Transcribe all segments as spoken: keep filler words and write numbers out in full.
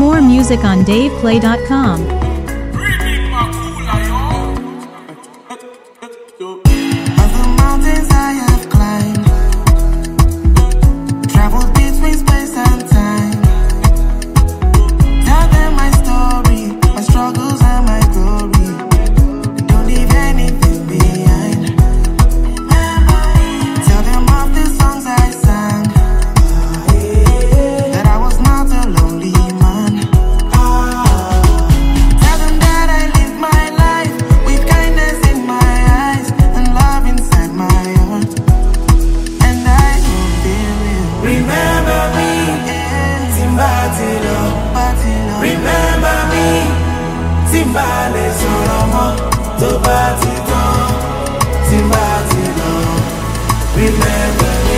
More music on dave play dot com. Remember me, Timbale Solomo, Tobatito, Timbatito. Remember me.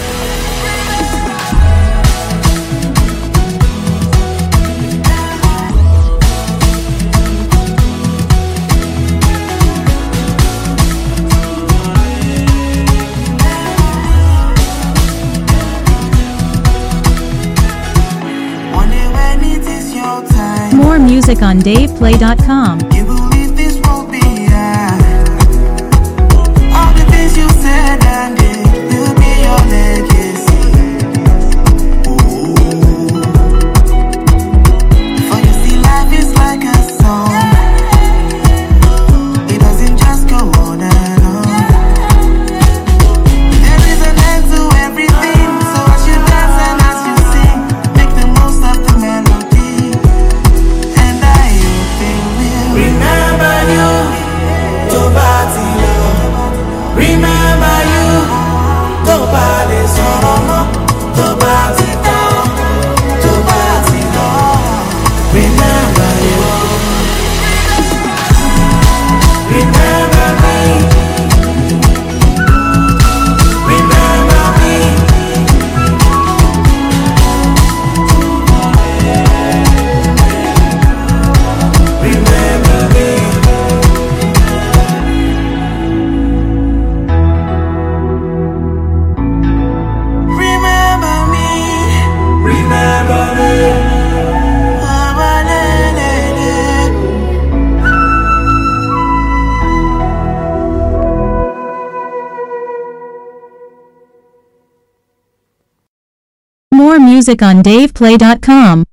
More music on dave play dot com. You believe this won't be right. All the things you said and did will be your legacy. Ooh. For you see, life is like a song. It doesn't just go on and on. There is an end to everything. So as you dance and as you sing, make the most of the melody. Remember you, Tobatilo. Remember you, Tobale Soromo, Tobatito, Tobatilo. Remember you. Remember me. Remember me. Remember me. Remember me. Remember me. More music on dave play dot com.